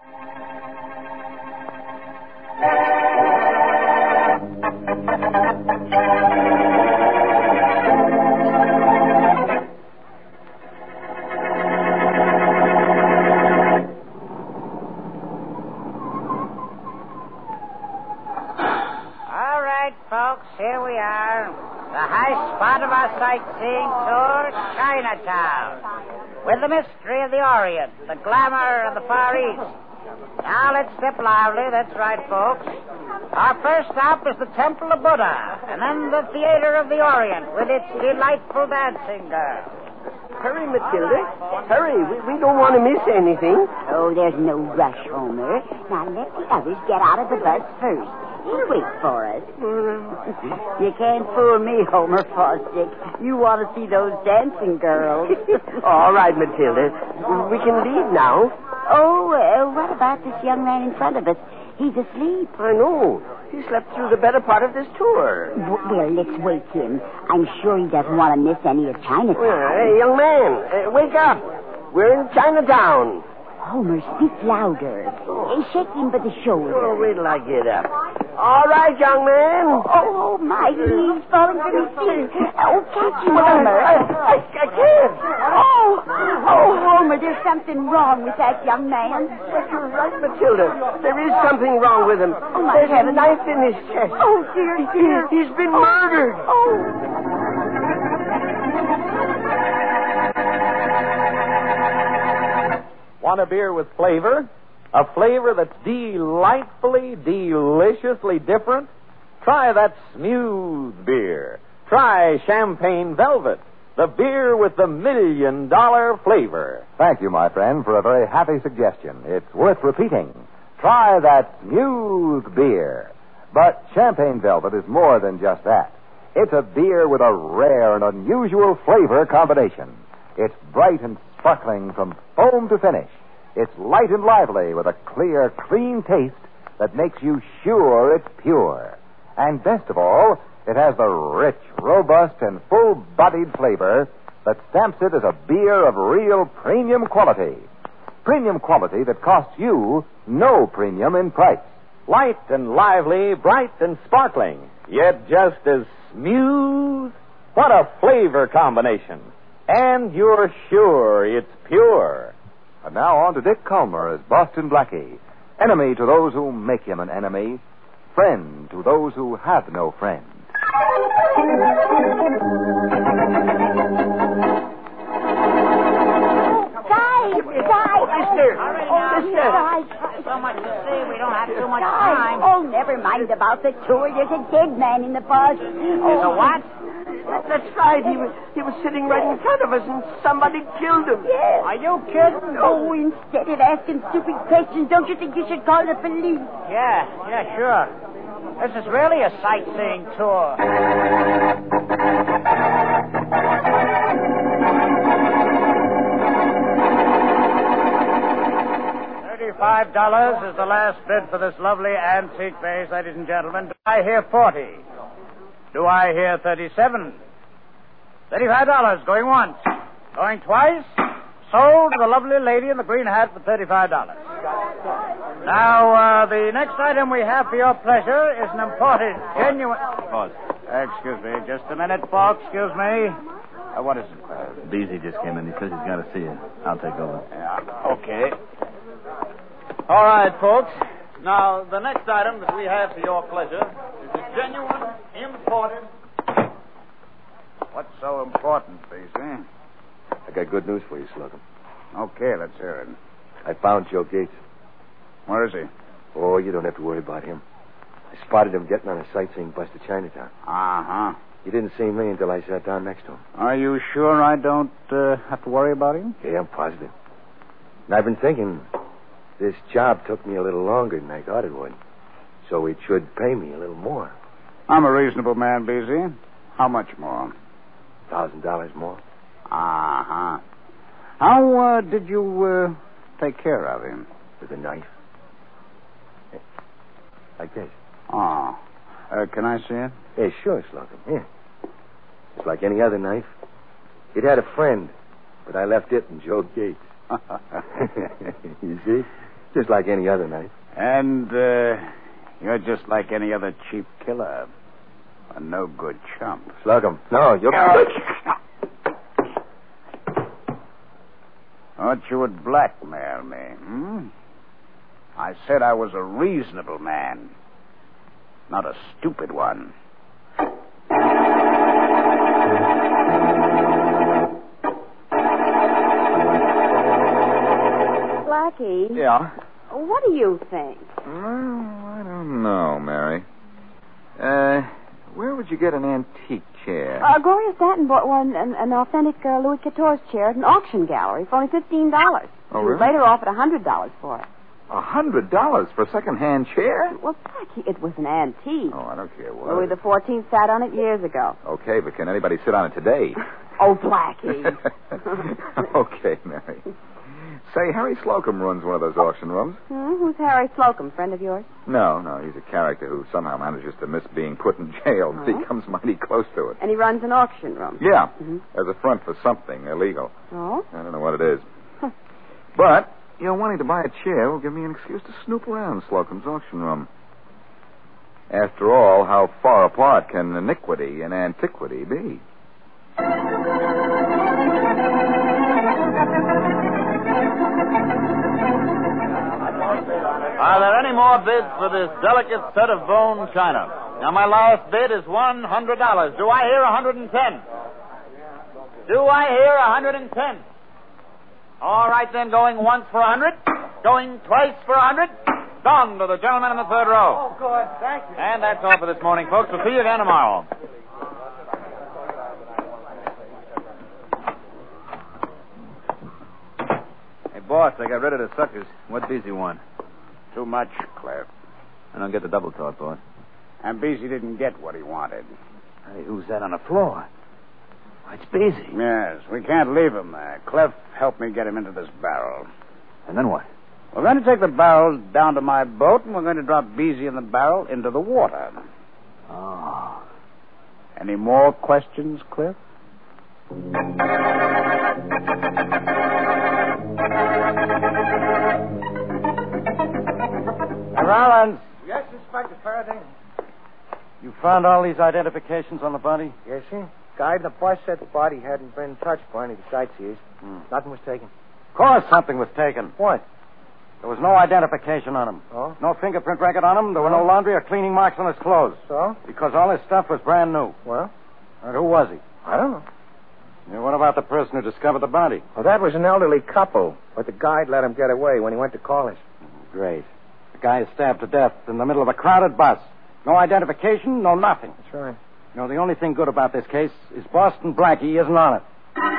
Folks, here we are. The high spot of our sightseeing tour, Chinatown. With the mystery of the Orient, the glamour of the Far East. Now let's step lively, that's right, folks. Our first stop is the Temple of Buddha, and then the Theater of the Orient with its delightful dancing girls. Hurry, Matilda. Hurry. We don't want to miss anything. Oh, there's no rush, Homer. Now let the others get out of the bus first. He'll wait for us. You can't fool me, Homer Fosdick. You want to see those dancing girls. All right, Matilda. We can leave now. Oh, what about this young man in front of us? He's asleep. I know. He slept through the better part of this tour. Well, let's wake him. I'm sure he doesn't want to miss any of Chinatown. Hey, young man, wake up. We're in Chinatown. Homer, speak louder. Shake him by the shoulder. Oh, wait till I get up. All right, young man. Oh, my, he's falling from his feet. Oh, catch him, Homer. I can't. Oh, Homer, there's something wrong with that young man. But you're right, Matilda. There is something wrong with him. Oh, my There's a knife in his chest. Oh, dear. He's been murdered. Want a beer with flavor? A flavor that's delightfully, deliciously different? Try that smooth beer. Try Champagne Velvet, the beer with the $1 million flavor. Thank you, my friend, for a very happy suggestion. It's worth repeating. Try that smooth beer. But Champagne Velvet is more than just that. It's a beer with a rare and unusual flavor combination. It's bright and sparkling from foam to finish. It's light and lively with a clear, clean taste that makes you sure it's pure. And best of all, it has the rich, robust, and full-bodied flavor that stamps it as a beer of real premium quality. Premium quality that costs you no premium in price. Light and lively, bright and sparkling, yet just as smooth. What a flavor combination. And you're sure it's pure. And now on to Dick Calmer as Boston Blackie. Enemy to those who make him an enemy. Friend to those who have no friend. There's so much to see, we don't have too much time. Oh, never mind about the tour. There's a dead man in the bus. There's a what? That's right. He was sitting right in front of us, and somebody killed him. Yes. Are you kidding? Oh, instead of asking stupid questions, don't you think you should call the police? Yeah, sure. This is really a sightseeing tour. $35 is the last bid for this lovely antique vase, ladies and gentlemen. Do I hear 40? Do I hear 37? $35 going once. Going twice. Sold to the lovely lady in the green hat for $35. Now, the next item we have for your pleasure is an imported, genuine... Boss. Excuse me, just a minute, folks. Excuse me. What is it? Beasley just came in. He says he's got to see you. I'll take over. Yeah, okay. All right, folks. Now, the next item that we have for your pleasure is a genuine, imported... What's so important, Beasley? I got good news for you, Slocum. Okay, let's hear it. I found Joe Gates. Where is he? Oh, you don't have to worry about him. I spotted him getting on a sightseeing bus to Chinatown. Uh-huh. He didn't see me until I sat down next to him. Are you sure I don't have to worry about him? Yeah, I'm positive. And I've been thinking, this job took me a little longer than I thought it would. So it should pay me a little more. I'm a reasonable man, Beasley. How much more? $1,000 more. Uh-huh. How did you take care of him? With a knife. Like this. Oh. Can I see it? Yeah, sure, Slocum. Here. It's like any other knife. It had a friend, but I left it in Joe Gates. You see? Just like any other night. And, you're just like any other cheap killer. A no-good chump. Slocum. No, you're... Thought you would blackmail me, hmm? I said I was a reasonable man, not a stupid one. Blackie. Yeah? What do you think? I don't know, Mary. Where would you get an antique chair? Gloria Stanton bought one, an authentic Louis XIV chair at an auction gallery for only $15. Oh, really? Later offered $100 for it. $100 for a second-hand chair? Well, Blackie, it was an antique. Oh, I don't care what. Louis XIV sat on it years ago. Okay, but can anybody sit on it today? Oh, Blackie. Okay, Mary. Say, Harry Slocum runs one of those auction rooms. Who's Harry Slocum, friend of yours? No, he's a character who somehow manages to miss being put in jail. He comes mighty close to it. And he runs an auction room. Yeah, as a front for something illegal. Oh? I don't know what it is. But, wanting to buy a chair will give me an excuse to snoop around Slocum's auction room. After all, how far apart can iniquity and antiquity be? Are there any more bids for this delicate set of bone china? Now, my last bid is $100. Do I hear 110? Do I hear 110? All right, then, going once for 100, going twice for 100. Gone to the gentleman in the third row. Oh, good. Thank you. And that's all for this morning, folks. We'll see you again tomorrow. Hey, boss, I got rid of the suckers. What Beezy want? Too much, Cliff. I don't get the double talk, boss. And Beezy didn't get what he wanted. Hey, who's that on the floor? It's Beezy. Yes, we can't leave him there. Cliff helped me get him into this barrel. And then what? We're going to take the barrel down to my boat, and we're going to drop Beezy in the barrel into the water. Oh. Any more questions, Cliff? Rollins, Yes, Inspector Faraday. you found all these identifications on the body? Yes, sir. Guy in the bus said the body hadn't been touched by any of the sightseers. Nothing was taken. Of course something was taken. What? There was no identification on him. Oh? No fingerprint record on him. There were no laundry or cleaning marks on his clothes. So? Because all his stuff was brand new. Well, And who was he? I don't know. Yeah, what about the person who discovered the body? Well, that was an elderly couple, but the guide let him get away when he went to call us. Great. The guy is stabbed to death in the middle of a crowded bus. No identification, no nothing. That's right. The only thing good about this case is Boston Blackie isn't on it.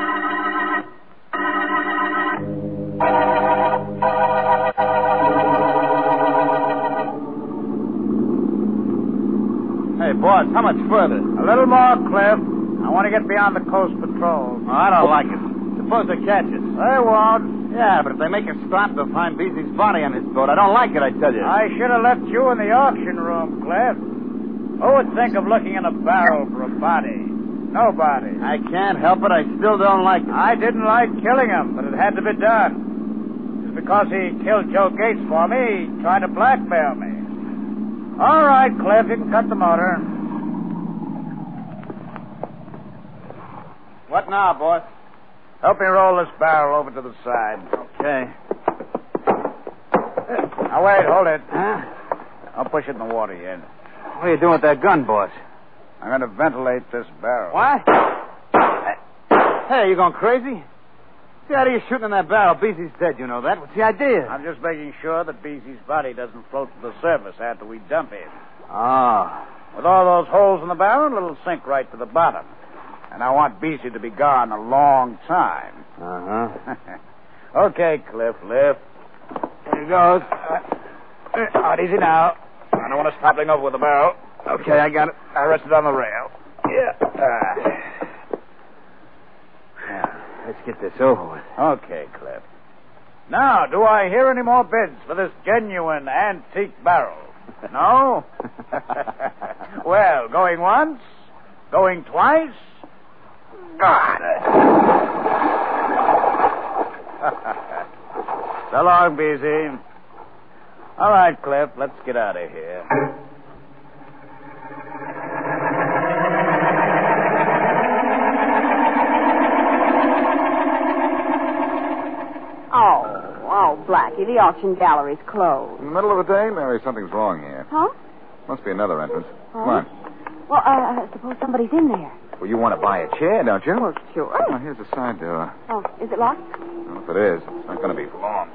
Hey, boss, how much further? A little more, Cliff. I want to get beyond the coast patrol. Oh, I don't like it. Suppose they catch us. They won't. Yeah, but if they make us stop, they'll find Beezy's body on his boat. I don't like it, I tell you. I should have left you in the auction room, Cliff. Who would think of looking in a barrel for a body? Nobody. I can't help it. I still don't like it. I didn't like killing him, but it had to be done. Just because he killed Joe Gates for me, he tried to blackmail me. All right, Cliff, you can cut the motor. What now, boss? Help me roll this barrel over to the side. Okay. Now, wait, hold it. Huh? I'll push it in the water here. What are you doing with that gun, boss? I'm going to ventilate this barrel. What? Hey, you going crazy? See how you shooting in that barrel? Beezy's dead, you know that. What's the idea? I'm just making sure that Beezy's body doesn't float to the surface after we dump it. Ah. With all those holes in the barrel, it'll sink right to the bottom. And I want Beezy to be gone a long time. Uh-huh. Okay, Cliff, lift. There he goes. Out easy now. I don't want to toppling over with the barrel. Okay, I got it. I rested on the rail. Yeah, let's get this over with. Okay, Cliff. Now, do I hear any more bids for this genuine antique barrel? No? Well, going once? Going twice? God. So long, Beezy. All right, Cliff, let's get out of here. Oh, Blackie, the auction gallery's closed. In the middle of the day, Mary, something's wrong here. Huh? Must be another entrance. Huh? Come on. Well, I suppose somebody's in there. Well, you want to buy a chair, don't you? Well, sure. Oh, here's the side door. Oh, is it locked? Well, if it is, it's not going to be for long.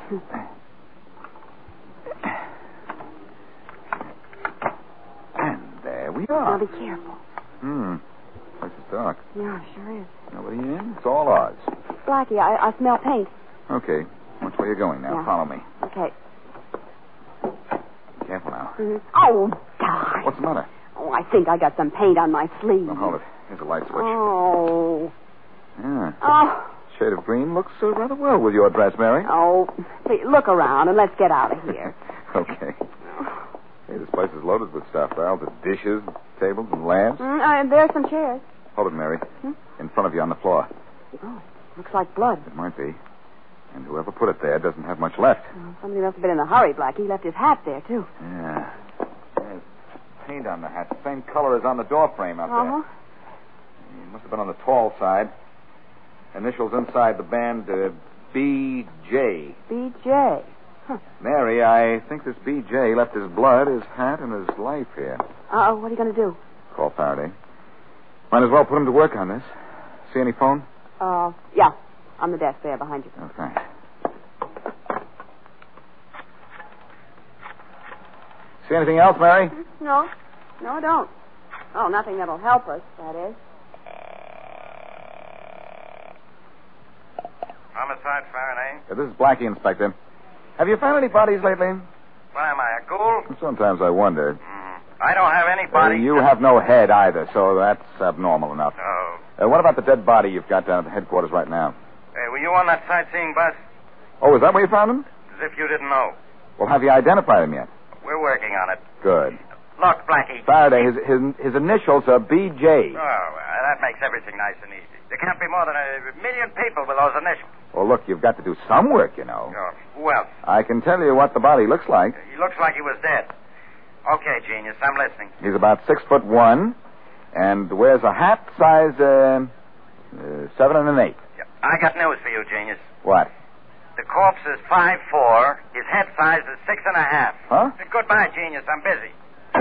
And there we Now are. be careful. This is dark. Yeah, sure is. Nobody in? It's all ours. Blackie, I smell paint. Okay. Which way are you going now? Yeah. Follow me. Okay. Careful now. Mm-hmm. Oh, God. What's the matter? Oh, I think I got some paint on my sleeve. Now, hold it. Here's a light switch. Oh. Yeah. Oh. Shade of green looks rather well with your dress, Mary. Oh. Please, look around and let's get out of here. Okay. Hey, this place is loaded with stuff. Valves of dishes, tables, and lamps. There's some chairs. Hold it, Mary. In front of you on the floor. Oh, looks like blood. It might be. And whoever put it there doesn't have much left. Oh, somebody must have been in a hurry, Blackie. He left his hat there, too. Yeah. There's paint on the hat. The same color as on the door frame out there. It must have been on the tall side. Initials inside the band, B.J. B.J. Huh. Mary, I think this B.J. left his blood, his hat, and his life here. What are you going to do? Call Faraday. Might as well put him to work on this. See any phone? Yeah. On the desk there behind you. Oh, thanks. See anything else, Mary? No. No, I don't. Oh, nothing that'll help us, that is. Homicide, Faraday. This is Blackie, Inspector. Have you found any bodies lately? What am I, a ghoul? Sometimes I wonder. I don't have any body. You have no head either, so that's abnormal enough. Oh. What about the dead body you've got down at the headquarters right now? Hey, were you on that sightseeing bus? Oh, is that where you found him? As if you didn't know. Well, have you identified him yet? We're working on it. Good. Look, Blackie. Faraday, his initials are B.J. Oh, that makes everything nice and easy. There can't be more than 1 million people with those initials. Well, look, you've got to do some work, you know. Oh, who else? I can tell you what the body looks like. He looks like he was dead. Okay, genius, I'm listening. He's about 6'1", and wears a hat size 7 1/8. Yeah. I got news for you, genius. What? The corpse is 5'4". His head size is 6.5. Huh? Goodbye, genius. I'm busy.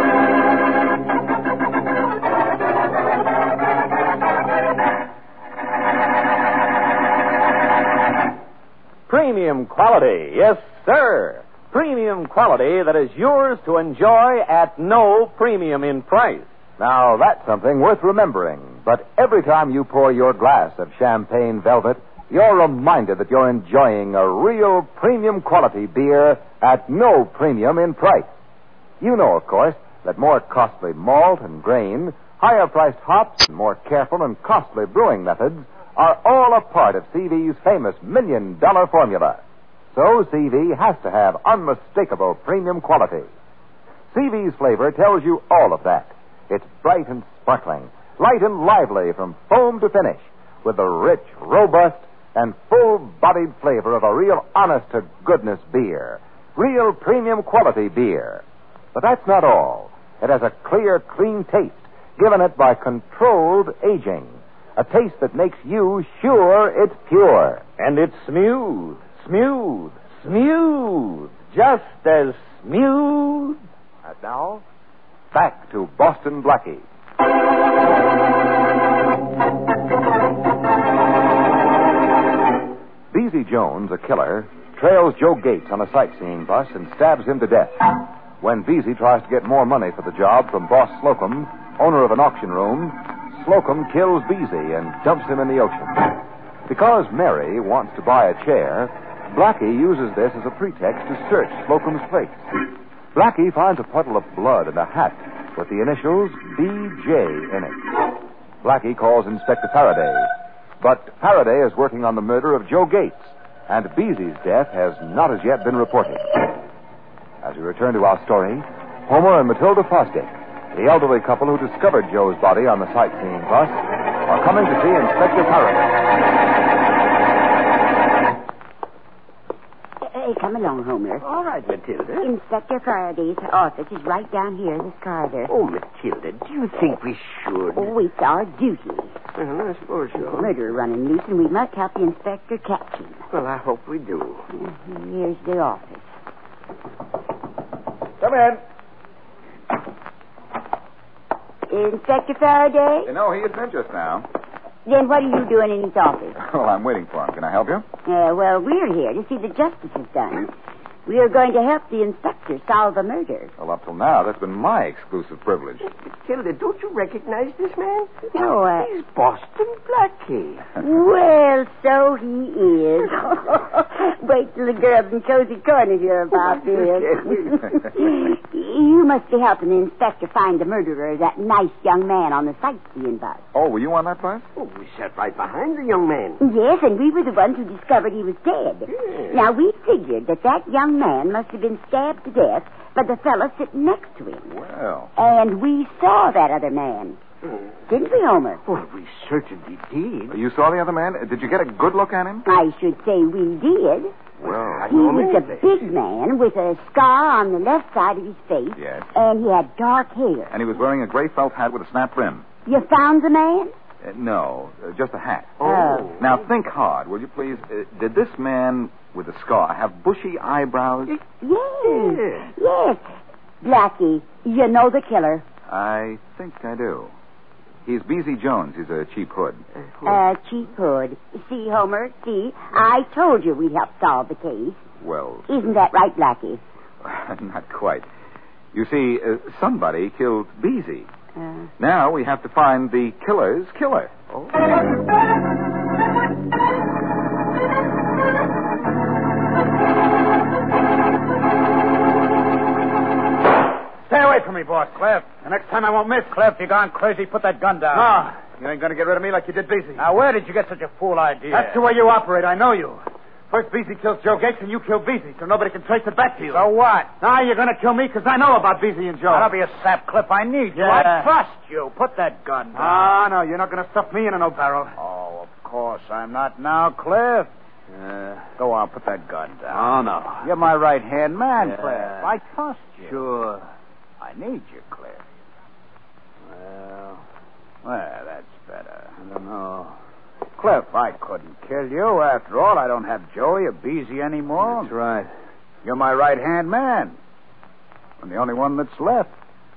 Premium quality, yes, sir. Premium quality that is yours to enjoy at no premium in price. Now, that's something worth remembering. But every time you pour your glass of champagne velvet, you're reminded that you're enjoying a real premium quality beer at no premium in price. You know, of course, that more costly malt and grain, higher priced hops, and more careful and costly brewing methods are all a part of CV's famous $1 million formula. So CV has to have unmistakable premium quality. CV's flavor tells you all of that. It's bright and sparkling, light and lively from foam to finish, with the rich, robust, and full-bodied flavor of a real honest-to-goodness beer. Real premium quality beer. But that's not all. It has a clear, clean taste, given it by controlled aging. A taste that makes you sure it's pure. And it's smooth, smooth, smooth. Just as smooth. And now, back to Boston Blackie. Beezy Jones, a killer, trails Joe Gates on a sightseeing bus and stabs him to death. When Beezy tries to get more money for the job from Boss Slocum, owner of an auction room, Slocum kills Beezy and dumps him in the ocean. Because Mary wants to buy a chair, Blackie uses this as a pretext to search Slocum's place. Blackie finds a puddle of blood and a hat with the initials B.J. in it. Blackie calls Inspector Faraday. But Faraday is working on the murder of Joe Gates, and Beezy's death has not as yet been reported. As we return to our story, Homer and Matilda Fosdick, the elderly couple who discovered Joe's body on the sightseeing bus, are coming to see Inspector Faraday. Hey, come along, Homer. All right, Matilda. Inspector Faraday's office is right down here in this corridor. Oh, Matilda, do you think we should? Oh, it's our duty. Well, I suppose There's a so. murderer running loose, and we must help the inspector catch him. Well, I hope we do. Here's the office. Come in. Inspector Faraday? No, he isn't in just now. Then what are you doing in his office? Well, I'm waiting for him. Can I help you? Well, we're here to see the justice is done. We are going to help the inspector solve the murder. Well, up till now, that's been my exclusive privilege. Matilda, don't you recognize this man? No, He's Boston Blackie. Well, so he is. Wait till the girls in Cozy Corner hear about this. You must be helping the inspector find the murderer of that nice young man on the sightseeing bus. Oh, were you on that bus? Oh, we sat right behind the young man. Yes, and we were the ones who discovered he was dead. Yes. Now, we figured that young man must have been stabbed to death by the fellow sitting next to him. Well. And we saw that other man. Didn't we, Homer? Well, we certainly did. You saw the other man? Did you get a good look at him? I should say we did. Well, He was a big man with a scar on the left side of his face. Yes. And he had dark hair. And he was wearing a gray felt hat with a snap brim. You found the man? No, just a hat. Oh. Now, think hard, will you please? Did this man with the scar have bushy eyebrows? Yes. Blackie, you know the killer. I think I do. He's Beezy Jones. He's a cheap hood. Cheap hood. See, Homer, see? I told you we'd help solve the case. Well, Isn't that right, Blackie? not quite. You see, somebody killed Beezy. Now we have to find the killer's killer. Oh. Stay away from me, boss. Cliff. The next time I won't miss. Cliff, you gone crazy. Put that gun down. No, you ain't going to get rid of me like you did Beezy. Now, where did you get such a fool idea? That's the way you operate. I know you. First Beezy kills Joe Gates, and you kill Beezy, so nobody can trace it back to you. So what? Now you're going to kill me because I know about Beezy and Joe. Now, don't be a sap, Cliff. I need you. Yeah. I trust you. Put that gun down. Ah, no, you're not going to stuff me in no barrel. Oh, of course I'm not now, Cliff. Go on, put that gun down. Oh, no. You're my right-hand man, Yeah. Cliff. I trust you. Sure. I need you, Cliff. Well, that's better. I don't know. Cliff, I couldn't kill you. After all, I don't have Joey or Beezy anymore. That's right. You're my right-hand man. I'm the only one that's left.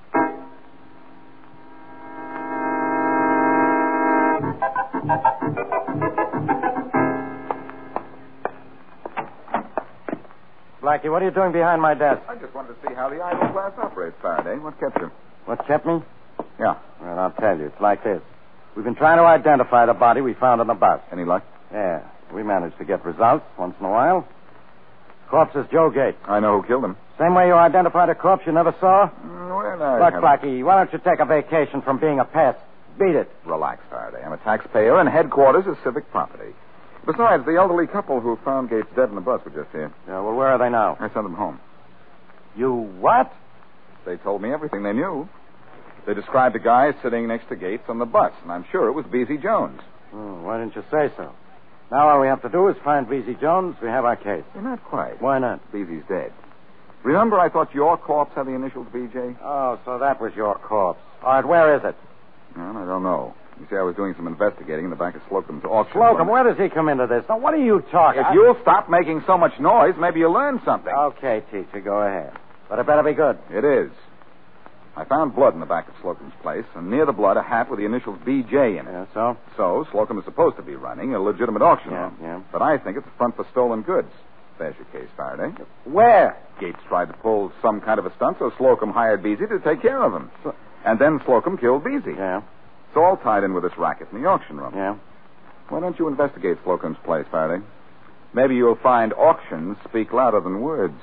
Blackie, what are you doing behind my desk? I just wanted to see how the idle glass operates, Faraday. What kept you? What kept me? Yeah. Well, I'll tell you. It's like this. We've been trying to identify the body we found on the bus. Any luck? Yeah. We managed to get results once in a while. Corpse is Joe Gates. I know who killed him. Same way you identified a corpse you never saw? Well, I Look, haven't- Blackie, why don't you take a vacation from being a pest? Beat it. Relax, Faraday. I'm a taxpayer, and headquarters is civic property. Besides, the elderly couple who found Gates dead in the bus were just here. Yeah, well, where are they now? I sent them home. You what? They told me everything they knew. They described a guy sitting next to Gates on the bus, and I'm sure it was Beezy Jones. Oh, why didn't you say so? Now all we have to do is find Beezy Jones. We have our case. Well, not quite. Why not? Beezy's dead. Remember I thought your corpse had the initials BJ? Oh, so that was your corpse. All right, where is it? Well, I don't know. You see, I was doing some investigating in the back of Slocum's auction. Slocum, where does he come into this? Now, what are you talking? If you'll stop making so much noise, maybe you'll learn something. Okay, teacher, go ahead. But it better be good. It is. I found blood in the back of Slocum's place, and near the blood, a hat with the initials BJ in it. Yeah, so? So, Slocum is supposed to be running a legitimate auction room. Yeah. But I think it's a front for stolen goods. There's your case, Faraday. Where? Gates tried to pull some kind of a stunt, so Slocum hired Beezy to take care of him. And then Slocum killed Beezy. Yeah. It's all tied in with this racket in the auction room. Yeah. Why don't you investigate Slocum's place, Faraday? Maybe you'll find auctions speak louder than words.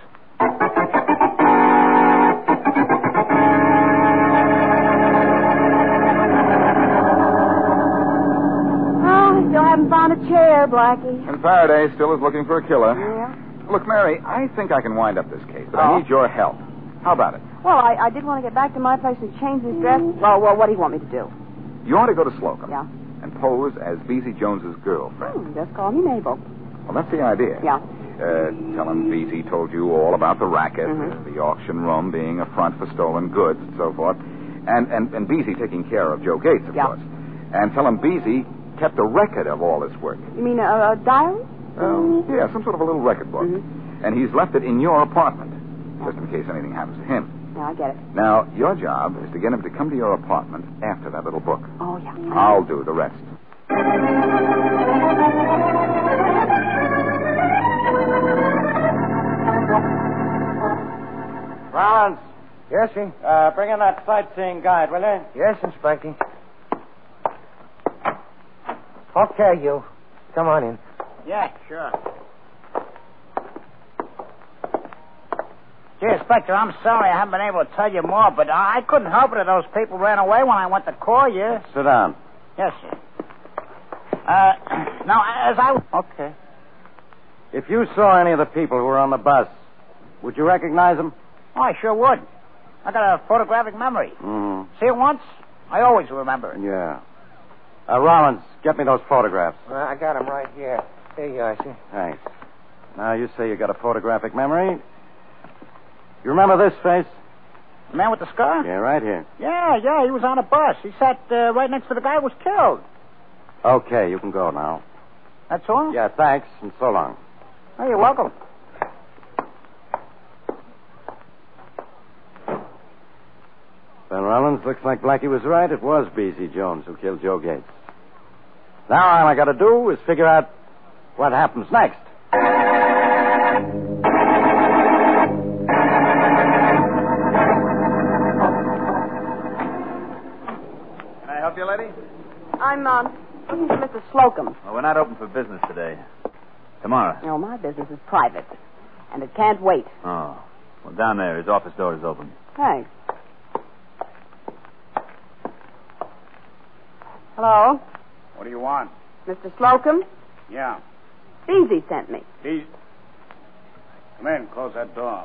Oh, still haven't found a chair, Blackie. And Faraday still is looking for a killer. Yeah? Look, Mary, I think I can wind up this case, but Oh? I need your help. How about it? Well, I did want to get back to my place and change this dress. Well, what do you want me to do? You ought to go to Slocum. Yeah. And pose as Beezy Jones's girlfriend. Just call me Mabel. Well, that's the idea. Yeah. Tell him Beezy told you all about the racket, the auction room being a front for stolen goods, and so forth. And Beezy taking care of Joe Gates, of course. And tell him Beezy kept a record of all his work. You mean a diary? Yeah, some sort of a little record book. And he's left it in your apartment, just in case anything happens to him. Yeah, I get it. Now, your job is to get him to come to your apartment after that little book. Oh, yeah. I'll do the rest. Rollins. Yes, sir. Bring in that sightseeing guide, will you? Yes, Inspector. Okay, you. Come on in. Yeah, sure. Gee, Inspector, I'm sorry I haven't been able to tell you more, but I couldn't help it if those people ran away when I went to call you. Sit down. Yes, sir. Now, as I... Okay. If you saw any of the people who were on the bus, would you recognize them? Oh, I sure would. I got a photographic memory. See it once, I always remember it. Yeah. Rollins, get me those photographs. I got them right here. Here you are, sir. Thanks. Now, you say you got a photographic memory. You remember this face? The man with the scar? Yeah, right here. Yeah, he was on a bus. He sat right next to the guy who was killed. Okay, you can go now. That's all? Yeah, thanks, and so long. Oh, you're welcome. Ben Rollins, looks like Blackie was right. It was Beezy Jones who killed Joe Gates. Now all I got to do is figure out what happens next. Can I help you, lady? I'm looking for Mr. Slocum. Well, we're not open for business today. Tomorrow. No, my business is private, and it can't wait. Oh. Well, down there, his office door is open. Thanks. Hello? What do you want? Mr. Slocum? Yeah. Beezy sent me. Come in. Close that door.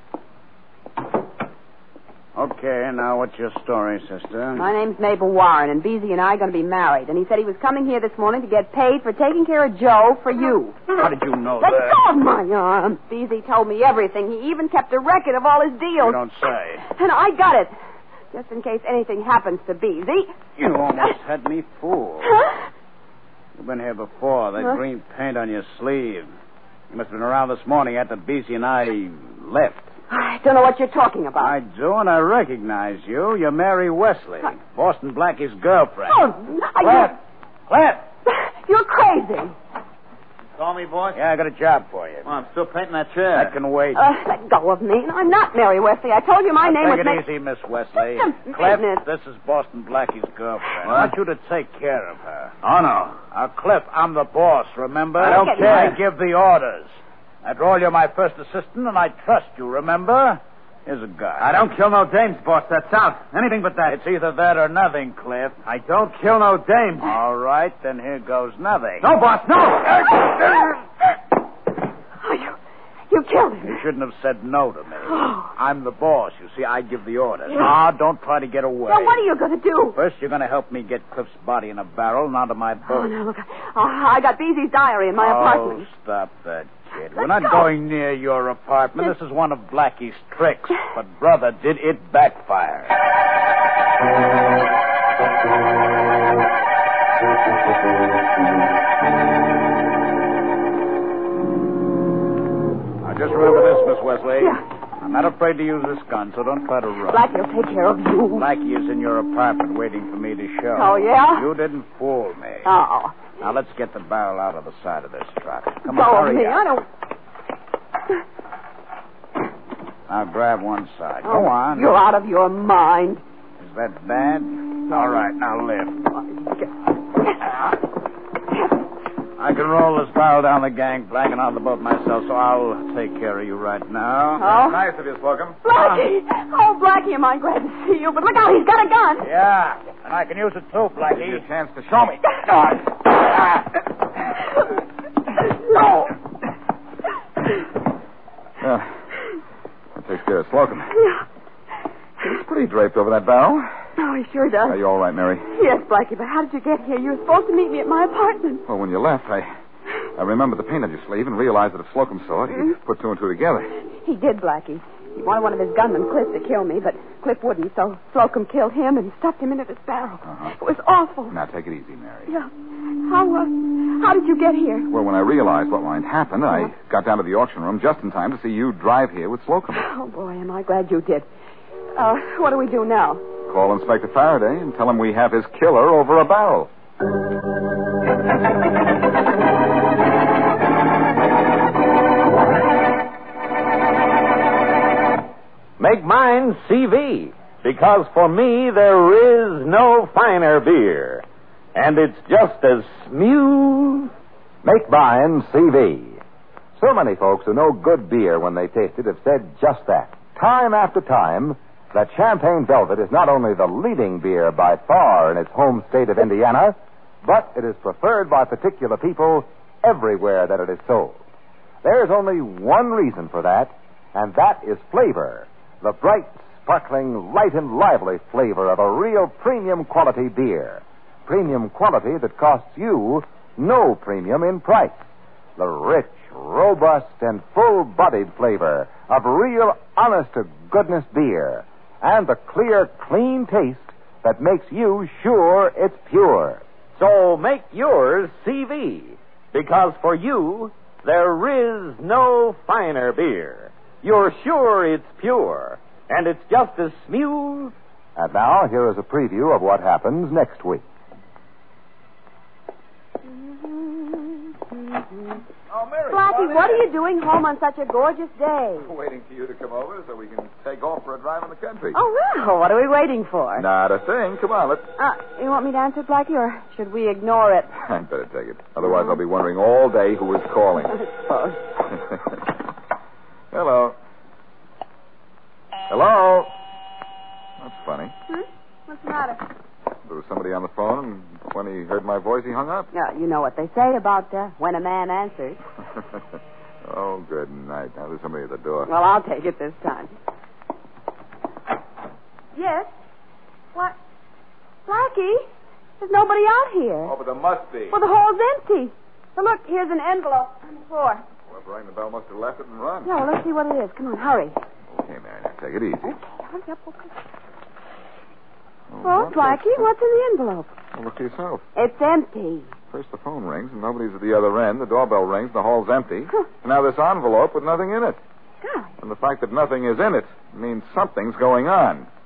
Okay, now what's your story, sister? My name's Mabel Warren, and Beezy and I are going to be married. And he said he was coming here this morning to get paid for taking care of Joe for you. How did you know Let that? go of my arm. Beezy told me everything. He even kept a record of all his deals. You don't say. And I got it. Just in case anything happens to Beezy. You almost had me fooled. Huh? You've been here before. That green paint on your sleeve. You must have been around this morning after Beezy and I left. I don't know what you're talking about. I do, and I recognize you. You're Mary Wesley, Boston Blackie's girlfriend. Oh, Cliff! You're crazy. Call me, boss? Yeah, I got a job for you. Well, I'm still painting that chair. I can wait. Let go of me. I'm not Mary Wesley. I told you my name was... Take it easy, Miss Wesley. Cliff, this is Boston Blackie's girlfriend. What? I want you to take care of her. Oh, no. Cliff, I'm the boss, remember? I don't care. I give the orders. After all, you're my first assistant, and I trust you, remember? Here's a guy. I don't kill no dames, boss. That's out. Anything but that. It's either that or nothing, Cliff. I don't kill no dames. All right, then here goes nothing. No, boss, no! Oh, you killed him. You shouldn't have said no to me. I'm the boss. You see, I give the orders. Ah, don't try to get away. Well, what are you going to do? First, you're going to help me get Cliff's body in a barrel and onto my boat. Oh, no, look. I got Beezy's diary in my apartment. Oh, stop that, kid. We're not going near your apartment. This is one of Blackie's tricks. But, brother, did it backfire. Now, just remember this, Miss Wesley. Yeah. I'm not afraid to use this gun, so don't try to run. Blackie will take care of you. Blackie is in your apartment waiting for me to show. Oh, yeah? You didn't fool me. Oh. Now, let's get the barrel out of the side of this truck. Come Go on, of hurry me. up. I don't... Now, grab one side. Oh, Go on. You're out of your mind. Is that bad? All right, now lift. I can roll this barrel down the gangplank and on the boat myself, so I'll take care of you right now. Oh? Nice of you, Slocum. Blackie! Oh, Blackie, am I glad to see you. But look out, he's got a gun. Yeah, and I can use it too, Blackie. Give you a chance to show me. No. That takes care of Slocum. Yeah. He's pretty draped over that barrel. Oh, he sure does. Are you all right, Mary? Yes, Blackie, but how did you get here? You were supposed to meet me at my apartment. Well, when you left, I I remembered the paint on your sleeve and realized that if Slocum saw it, he'd put two and two together. He did, Blackie. He wanted one of his gunmen, Cliff, to kill me, but Cliff wouldn't, so Slocum killed him and stuffed him into this barrel. It was awful. Now, take it easy, Mary. Yeah. How did you get here? Well, when I realized what might happen, I got down to the auction room just in time to see you drive here with Slocum. Oh, boy, am I glad you did. What do we do now? Call Inspector Faraday and tell him we have his killer over a barrel. Make mine CV, because for me there is no finer beer. And it's just as smooth. Make mine CV. So many folks who know good beer when they taste it have said just that. Time after time, that Champagne Velvet is not only the leading beer by far in its home state of Indiana, but it is preferred by particular people everywhere that it is sold. There's only one reason for that, and that is flavor. The bright, sparkling, light and lively flavor of a real premium quality beer. Premium quality that costs you no premium in price. The rich, robust, and full-bodied flavor of real, honest-to-goodness beer. And the clear, clean taste that makes you sure it's pure. So make yours CV, because for you, there is no finer beer. You're sure it's pure, and it's just as smooth. And now, here is a preview of what happens next week. Oh, Mary. Blackie, what are you doing home on such a gorgeous day? Waiting for you to come over so we can take off for a drive in the country. Oh, well, what are we waiting for? Not a thing. Come on, let's... You want me to answer, Blackie, or should we ignore it? I'd better take it. Otherwise, I'll be wondering all day who is calling. I suppose. Hello. Hello? That's funny. What's the matter? There was somebody on the phone, and when he heard my voice, he hung up. Yeah, you know what they say about when a man answers. Oh, good night. Now there's somebody at the door. Well, I'll take it this time. Yes? What? Blackie? There's nobody out here. Oh, but there must be. Well, the hall's empty. So look, here's an envelope on the floor. Well, Brian the Bell must have left it and run. Yeah, well, let's see what it is. Come on, hurry. Okay, Mary, now take it easy. Okay, hurry up, okay. Well, Blackie, what's in the envelope? Well, look for yourself. It's empty. First the phone rings, and nobody's at the other end. The doorbell rings, the hall's empty. And now this envelope with nothing in it. Golly. And the fact that nothing is in it means something's going on.